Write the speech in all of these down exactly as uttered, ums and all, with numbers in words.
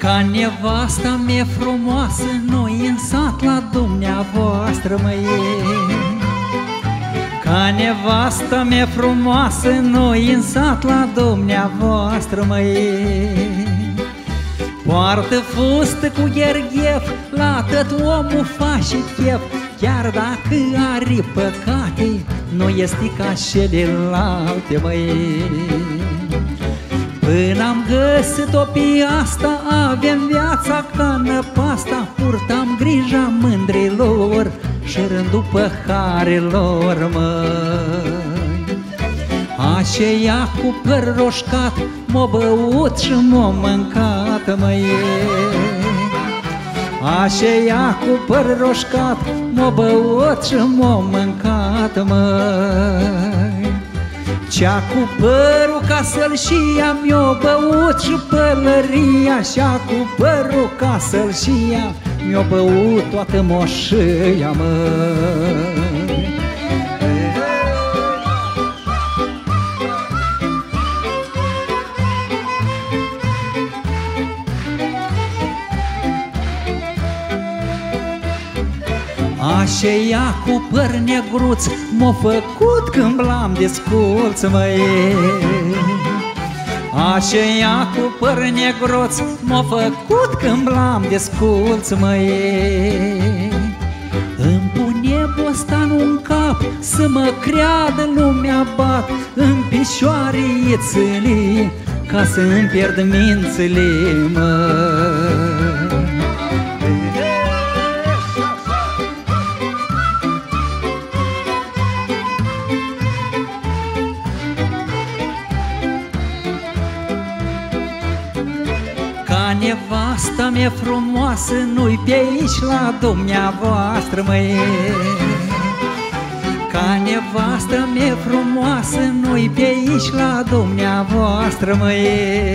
Ca nevasta mea frumoasă, noi în sat la dumneavoastră, măi. Ca nevasta mea frumoasă, noi în sat la dumneavoastră, măi. Poartă fustă cu gherghef, la tot omul face chef, chiar dacă are păcate, nu este ca celelalte, măi. Până am găsit-o pe asta, avem viața ca năpasta, purtam grija mândrilor și rândul păharelor, măi. Aceea cu păr roșcat m-a băut și m-a mâncat, măi. Aceea cu păr roșcat m-a băut și m-a mâncat, măi. Cea cu părul ca sălșia mi-o băut și pălăria, cea cu părul ca sălșia mi-o băut toată moșia, măi. Aceea cu păr negruț m-a făcut când l-am desculț, măi. Aceea cu păr negruț m-a făcut când l-am desculț, măi. Îmi pune bostanul în cap să mă creadă lumea, bat în picioare ițele ca să îmi pierd mințele, măi. Ca nevasta mea frumoasă, nu-i pe aici la dumneavoastră, măi. Ca nevasta mea frumoasă, nu-i pe aici la dumneavoastră, măi.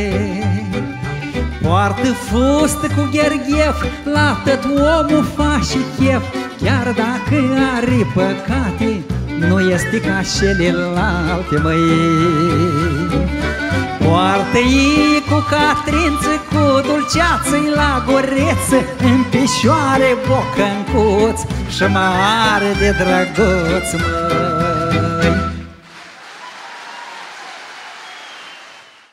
Poartă fustă cu gherghef, la tot omul face chef, chiar dacă are păcate, nu este ca celelalte, măi. Poartă-i cu catrință, cu dulceață-i la goreță, în picioare bocăncuț și mă are de drăguț, măi.